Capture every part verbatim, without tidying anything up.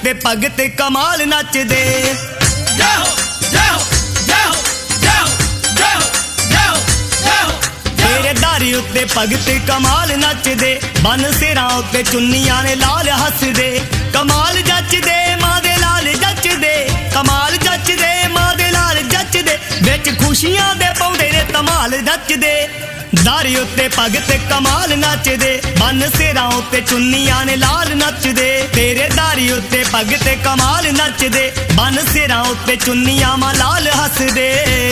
उत्ते भगत कमाल नचदे। तेरे दारी उत्ते भगत कमाल नचदे, बन सिरां उत्ते चुन्नियां ने लाल हसदे। कमाल जचदे मां दे लाल जचदे, कमाल जचदे मां दे लाल जचदे, विच खुशियां दे पौंदे ने धमाल नचदे। दारी उत्ते भगत कमाल नचदे, बन सिरां उत्ते चुन्नियां ने लाल नचदे। तेरे दारी उत्ते भगत कमाल नचदे, बन सिरां उत्ते चुन्नियां मां लाल हसदे।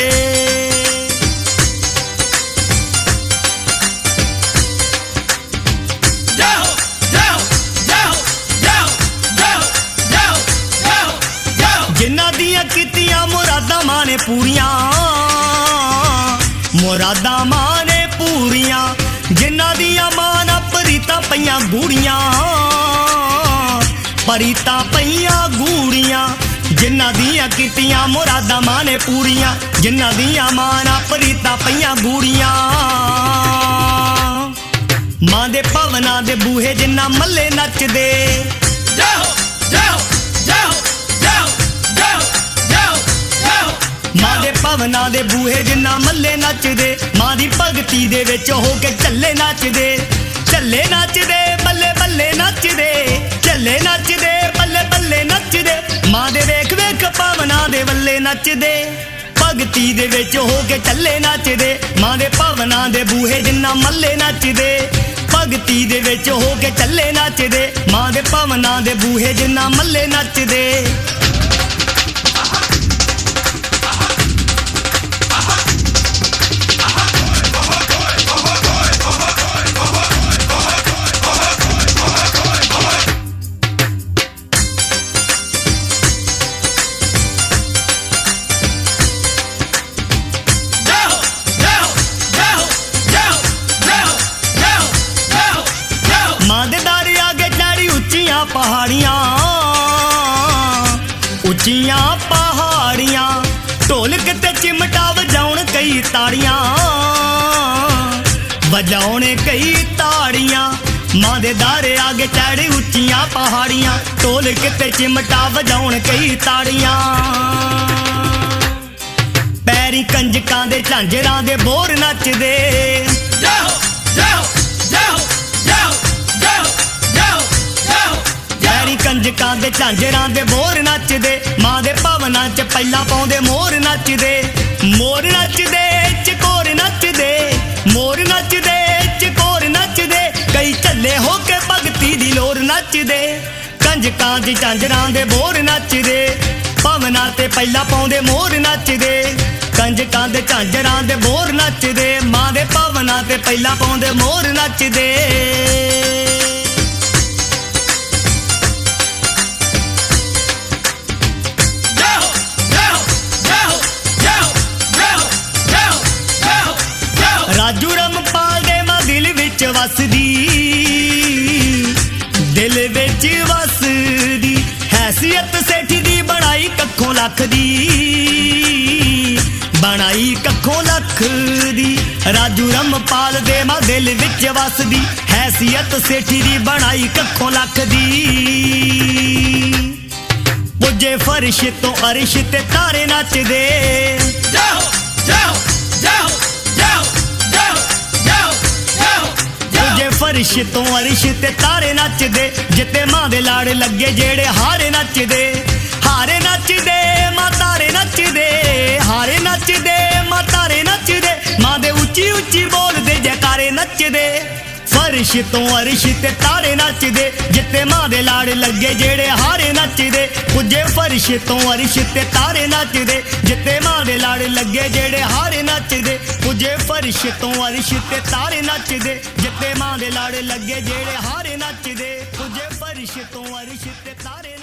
जिन्ना दियां कीतियां मुरादां मां ने पूरियां, मुरादां मां ने पूरियां, जिन्ना दियां मां ना परीतां पईयां गूड़ियां, परीतां पईयां गूड़ियां। जिन्ना दियां कीतियां मुरादां मां ने पूरियां, जिन्ना दियां मां ना परीतां पईयां गूड़ियां। मां दे भवनां दे बूहे जिन्ना मल्ले नचदे, मां दे भवनां दे बूहे जिन्ना मल्ले नचदे। मां दी भगती दे विच हो के झल्ले नचदे, झल्ले नचदे बल्ले बल्ले नचदे, झल्ले नचदे बल्ले बल्ले नचदे। मां दे वेख वेख भवनां दे वल्ले नचदे, भगती दे विच हो के झल्ले नचदे। मां दे भवनां दे बूहे जिन्ना मल्ले नचदे, भगती दे विच हो के झल्ले नचदे। मां दे भवनां दे बूहे जिन्ना मल्ले नचदे। पहाड़ियां उच्चियां पहाड़ियां, ढोलक ते चिमटा वजाउण कई ताड़ियां, वजाउण कई ताड़ियां। मां दे दारे आगे चढ़ी उच्चियां पहाड़ियां, ढोलक ते चिमटा वजाउण कई ताड़ियां। पैरी कंजकां दे झांजरां दे बोर नचदे, कंजकां दे झांजरां दे बोर नचदे। मां दे भवनां च पहला पाउंदे मोर नचदे, मोर नचदे चकोर नचदे, मोर नचदे चकोर नचदे। कई झल्ले हो के भगती दी लोर नचदे, कंजकां दी झांजरां दे बोर नचदे। भवनां ते पहला पाउंदे मोर नचदे, कंजकां दे झांजरां दे बोर नचदे। मां दे भवनां ते पहला पाउंदे मोर नचदे। राजू रमपाल दे मां दिल विच वसदी, दिल विच वसदी। हैसियत सेठी दी बनाई कखों लख दी, बनाई कखों लख दी। राजू रमपाल दे मां दिल विच वसदी, हैसियत सेठी दी बनाई कखों लख दी। पुजे फर्श तो अरिश ते तारे नचदे, फर्श तो अरिश ते तारे नचदे। जिते मां दे लाड़ लगे जेड़े हारे नचदे, हारे नचदे मां तारे नचदे, हारे नचदे मां तारे नचदे। मां दे उच्ची उच्ची बोलदे जयकारे नचदे। फर्श तो अरिश ते तारे नचदे, जिते मां दे लाड़ लगे जेड़े हारे नचदे। पुजे फर्श तो अरिश ते तारे नचदे, जिते मां दे लाड़ लगे जेड़े हारे नचदे। पुजे फर्श तो अरिश ते तारे नचदे, जिते मां दे लाड़ लगे जेड़े हारे नचदे। पुजे फर्श तो अरिश ते तारे